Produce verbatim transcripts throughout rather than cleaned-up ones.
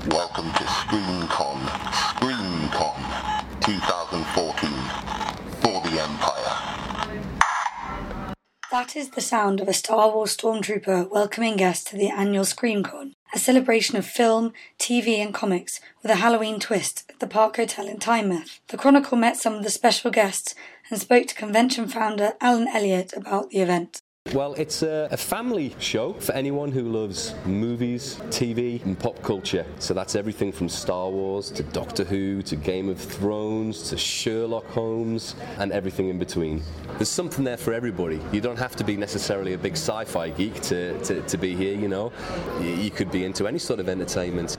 Welcome to ScreenCon, ScreenCon twenty fourteen, for the Empire. That is the sound of a Star Wars stormtrooper welcoming guests to the annual ScreenCon, a celebration of film, T V and comics with a Halloween twist at the Park Hotel in Tynemouth. The Chronicle met some of the special guests and spoke to convention founder Alan Elliott about the event. Well, it's a, a family show for anyone who loves movies, T V and pop culture. So that's everything from Star Wars to Doctor Who to Game of Thrones to Sherlock Holmes and everything in between. There's something there for everybody. You don't have to be necessarily a big sci-fi geek to, to, to be here, you know. You could be into any sort of entertainment.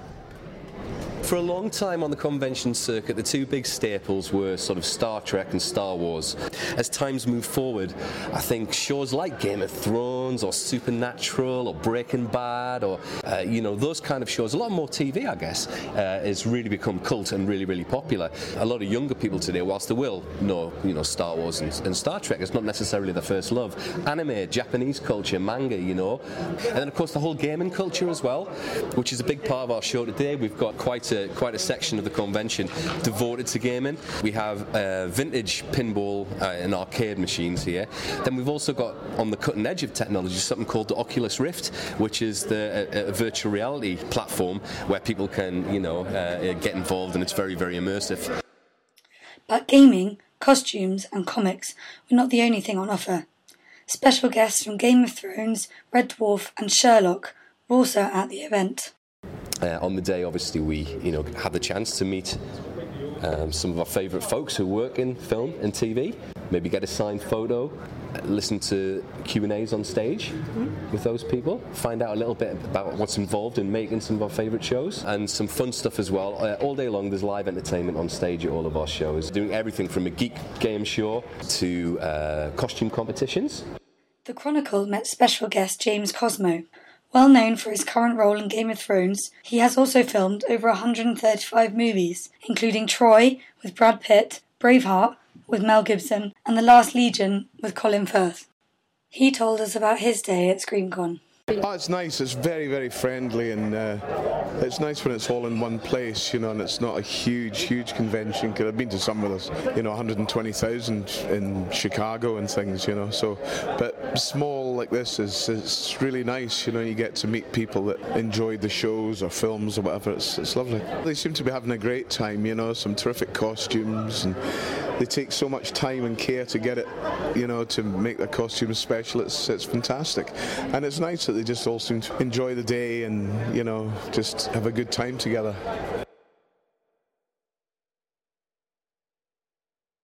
For a long time on the convention circuit, the two big staples were sort of Star Trek and Star Wars. As times move forward, I think shows like Game of Thrones or Supernatural or Breaking Bad or, uh, you know, those kind of shows, a lot more T V, I guess, uh, has really become cult and really, really popular. A lot of younger people today, whilst they will know, you know, Star Wars and, and Star Trek, it's not necessarily their first love. Anime, Japanese culture, manga, you know. And then, of course, the whole gaming culture as well, which is a big part of our show today. We've got quite a quite a section of the convention devoted to gaming. We have uh, vintage pinball uh, and arcade machines here. Then we've also got, on the cutting edge of technology, something called the Oculus Rift, which is the a, a virtual reality platform where people can, you know, uh, get involved, and it's very, very immersive. But gaming, costumes and comics were not the only thing on offer. Special guests from Game of Thrones, Red Dwarf and Sherlock were also at the event. Uh, on the day, obviously, we you know had the chance to meet um, some of our favourite folks who work in film and T V. Maybe get a signed photo, listen to Q and A's on stage mm-hmm. with those people, find out a little bit about what's involved in making some of our favourite shows, and some fun stuff as well. Uh, all day long, there's live entertainment on stage at all of our shows, doing everything from a geek game show to uh, costume competitions. The Chronicle met special guest James Cosmo. Well known for his current role in Game of Thrones, he has also filmed over one hundred thirty-five movies, including Troy with Brad Pitt, Braveheart with Mel Gibson, and The Last Legion with Colin Firth. He told us about his day at ScreenCon. Oh, it's nice. It's very, very friendly, and uh, it's nice when it's all in one place, you know, and it's not a huge, huge convention. Because I've been to some with us, you know, one hundred twenty thousand in Chicago and things, you know. So, but small like this is it's really nice, you know. You get to meet people that enjoy the shows or films or whatever. It's it's lovely. They seem to be having a great time, you know. Some terrific costumes, and they take so much time and care to get it, you know, to make their costumes special. It's it's fantastic, and it's nice that they just all seem to enjoy the day and, you know, just have a good time together.